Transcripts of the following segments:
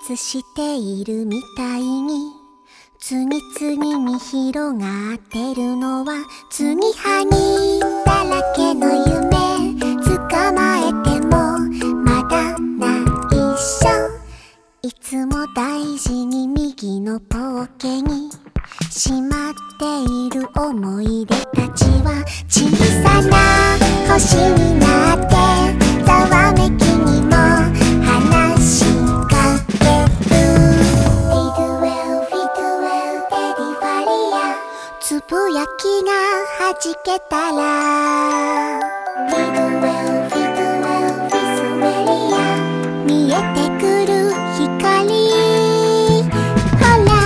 スしているみたいに次々に広がってるのは継ぎはぎだらけの夢捕まえてもまだ内緒いつも大事に右のポッケにしまっている思い出たちは小さな星になってざわめきにも話しかける Feel well, feel well, Daddy Faria つぶやきがはじけたら Feel well, feel well, feel well 見えてくる光ほら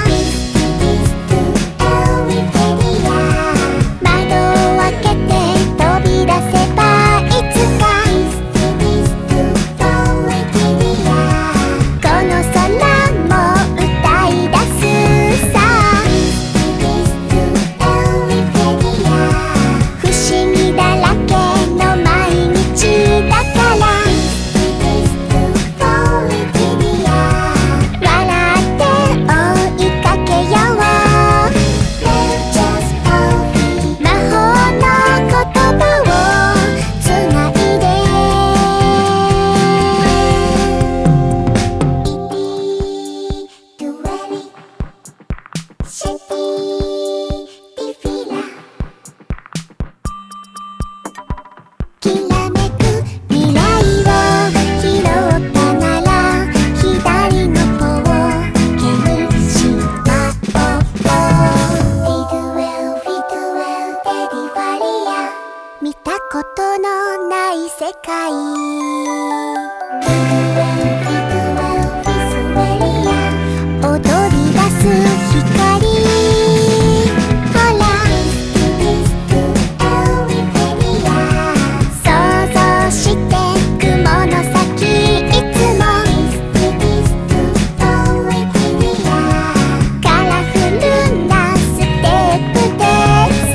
見たことのない世界踊り出す光ほら想像して雲の先いつもカラフルなステップでさ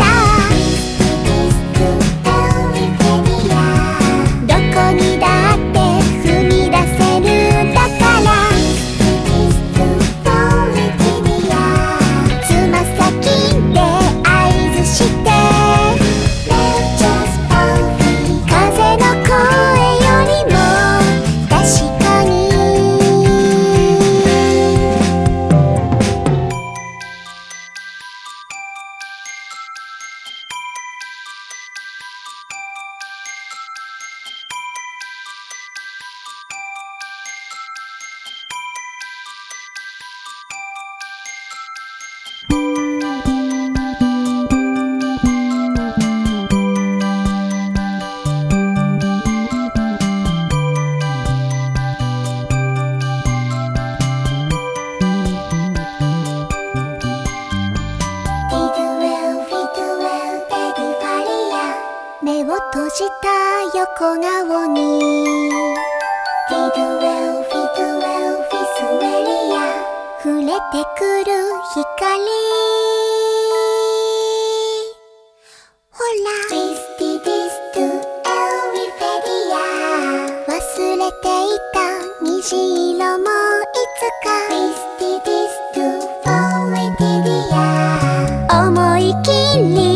どこにだって踏み出せるだからつま先で合図して風の声よりも確かに目を閉じた横顔に触れてくる光ほら忘れていた虹色もいつか思い切り